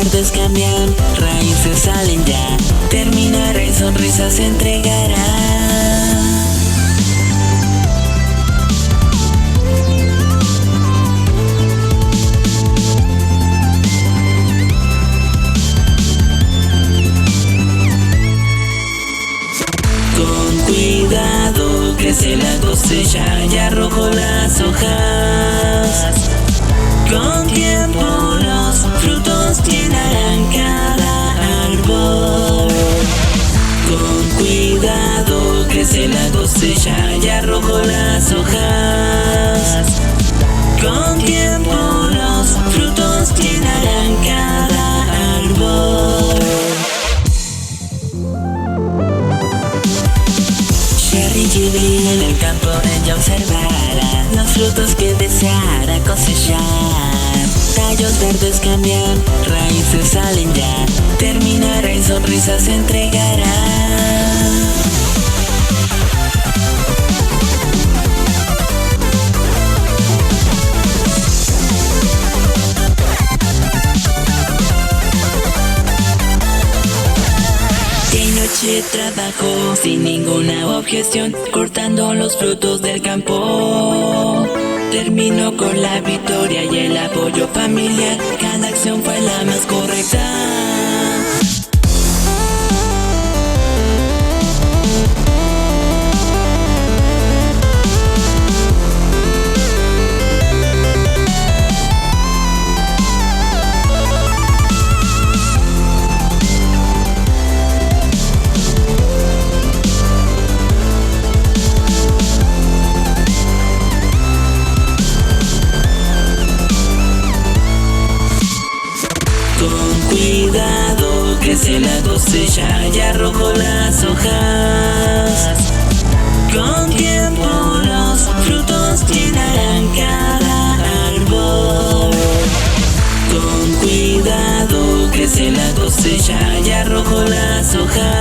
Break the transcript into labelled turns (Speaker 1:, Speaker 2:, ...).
Speaker 1: verdes cambian, raíces salen ya, terminará y sonrisas se entregará. Con cuidado crece la cosecha, ya arrojó las hojas. Con tiempo los frutos llenarán cada árbol. Con cuidado crece la cosecha, ya arrojó las hojas. Con tiempo los frutos llenarán cada árbol. Cherry Ghibli en el campo ella observará los frutos que deseara cosechar. Tallos verdes cambian, raíces salen ya, terminará y sonrisas se entregará. Noche trabajó sin ninguna objeción, cortando los frutos del campo. Terminó con la victoria y el apoyo familiar, cada acción fue la más correcta. Cuidado, crece la cosecha, ya arrojó las hojas. Con tiempo los frutos llenarán cada árbol. Con cuidado, crece la cosecha, ya arrojó las hojas.